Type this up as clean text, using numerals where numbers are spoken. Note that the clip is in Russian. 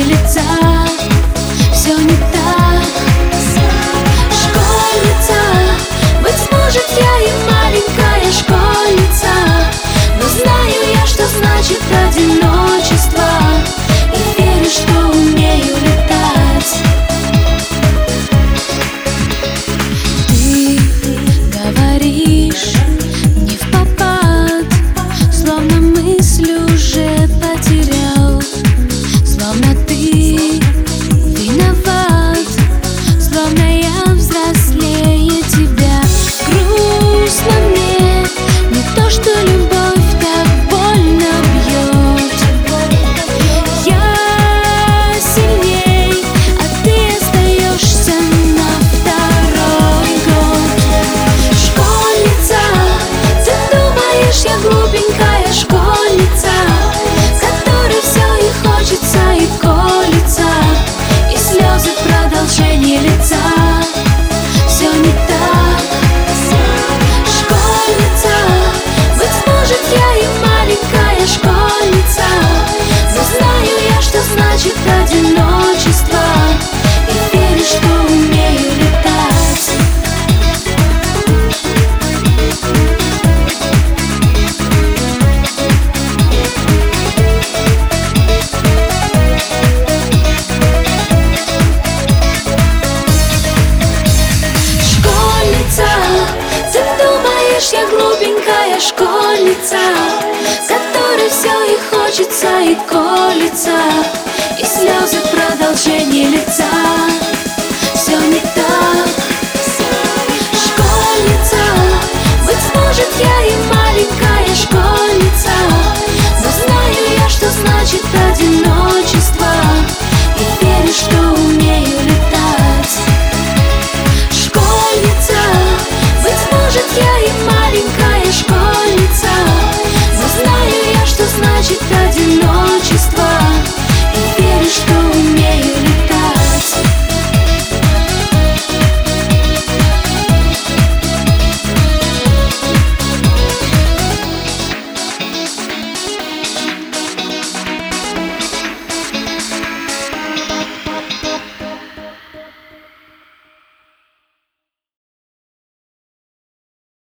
продолжение лица. Все не так. Школьница, быть может, я и маленькая школьница, но знаю я, что значит одиночество, и верю, что умею летать. Ты говоришь не впопад, словно мысль уже потерял, словно ты виноват, словно я взрослее тебя. Грустно мне, не то что любовь так больно бьет. Я сильней, а ты остаешься на второй год. Школьница, ты думаешь, я глупенькая школьница, которой все и хочется, и колется, и слезы продолжение лица. Все не так. Школьница, быть может, я и маленькая школьница, но знаю я, что значит одиночество, и верю, что умею летать. Школьница, ты думаешь, я глупенькая школьница, которой все и хочется, и колется, и слезы продолжение лица.